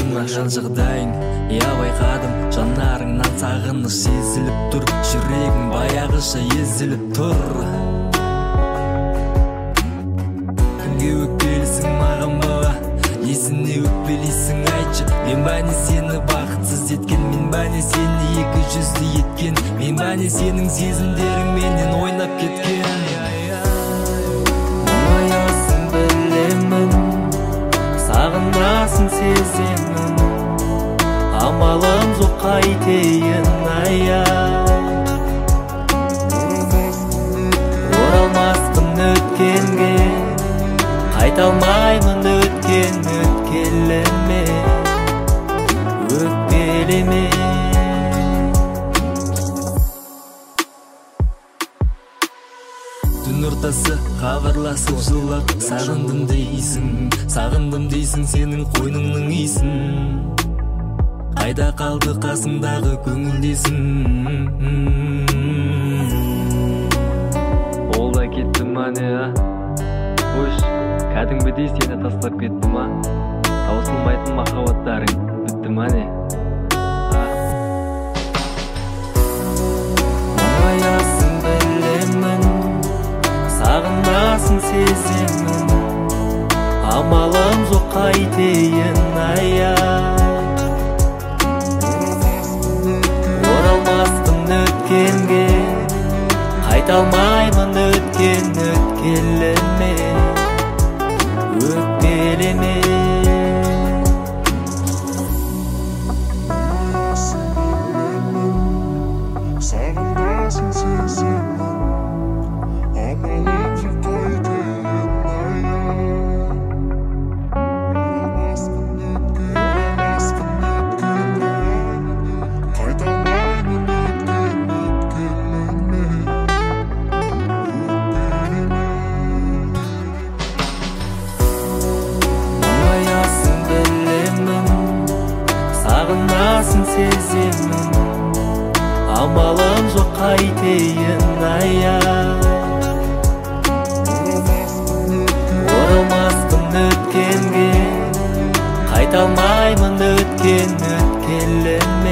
мына хал жағдайың, я байқадым, жанарыңнан сағыныш сезіліп тұр, жүрегің баяғыша езіліп тұр. Кімге өкпелісің маған бала, несіне өкпелейсің айтшы? Мен ба не сені бақытсыз еткен, мен ба не сені екі жүзді еткен, мен ба не сенің сезімдерің менен ойнап кеткен. Мұңаясың білемін, сағынасың сеземін, амалым жоқ қайтейін оралмаспын өткенге, қайта алмаймын өткен өткеліме, өкпелеме. Түн ортасы хабарласып жылап, сағындым дейсің сенің қойныңның исін. Қайда қалды қасымдағы көңілдесің? Ол да кетті ма не, Қош, кәдімгідей сені тастап кетті ма? Таусылмайтын махаббаттарың бітті ма не? Мұңаясың білемін, сағынасың сеземін, амалым жоқ қайтейін оралмаспын өткенге, қайта алмаймын өткен өткеліме, өкпелеме. Сағынасың сеземін, амалым жоқ қайтейін оралмаспын өткенге, қайта алмаймын өткен өткеліме, Мұңаясың білемін, сағынасың сеземін, амалым жоқ қайтейін оралмаспын өткенге, қайта алмаймын өткен өткеліме,